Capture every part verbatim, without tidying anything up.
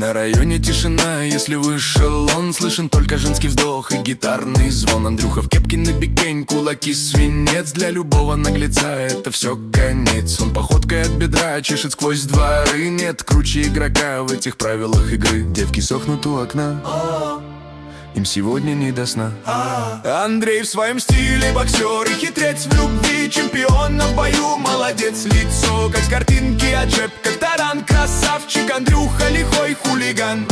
На районе тишина, если вышел он, слышен только женский вздох и гитарный звон. Андрюха в кепке на бикень, кулаки свинец. Для любого наглеца это все конец. Он походкой от бедра чешет сквозь дворы. Нет круче игрока в этих правилах игры. Девки сохнут у окна, им сегодня не до сна. Андрей в своем стиле боксер и хитрец в любви, чемпион в бою, молодец. Лицо как с картинки, аджеб как таран, красавчик. Андрюха лихой хулиган.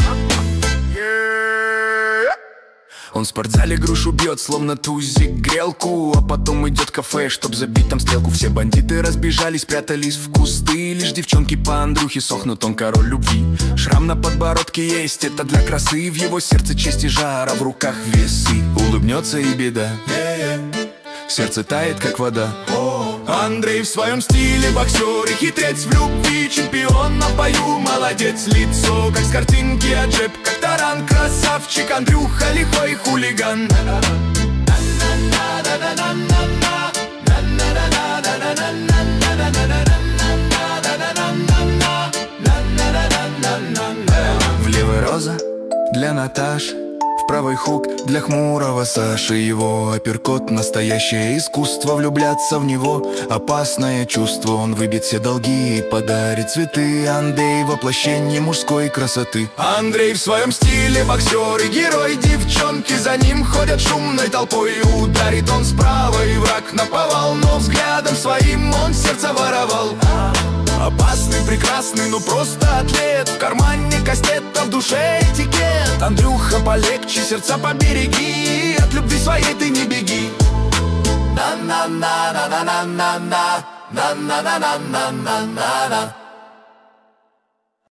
Он в спортзале грушу бьет, словно тузик грелку, а потом идет в кафе, чтоб забить там стрелку. Все бандиты разбежались, прятались в кусты. Лишь девчонки по Андрюхе сохнут, он король любви. Шрам на подбородке есть, это для красы. В его сердце честь и жара, в руках весы. Улыбнется и беда, сердце тает, как вода. Андрей в своем стиле боксер и хитрец в любви, чемпион в бою, молодец. Лицо как с картинки, аджеб как таран, красавчик. Андрюха лихой хулиган. В левой роза для Наташи, в правой хук для хмурого Саши. Его апперкот — настоящее искусство. Влюбляться в него — опасное чувство. Он выбьет все долги и подарит цветы. Андрей — воплощение мужской красоты. Андрей в своем стиле боксер и герой. Девчонки за ним ходят шумной толпой. Ударит он справа и враг наповал, но взглядом своим он сердце воровал. Опасный, прекрасный, ну просто атлет. В кармане кастет, а в душе этикет. Андрюха, полегче, сердца побереги. От любви своей ты не беги. На-на-на-на-на-на-на-на, на-на-на-на-на-на-на.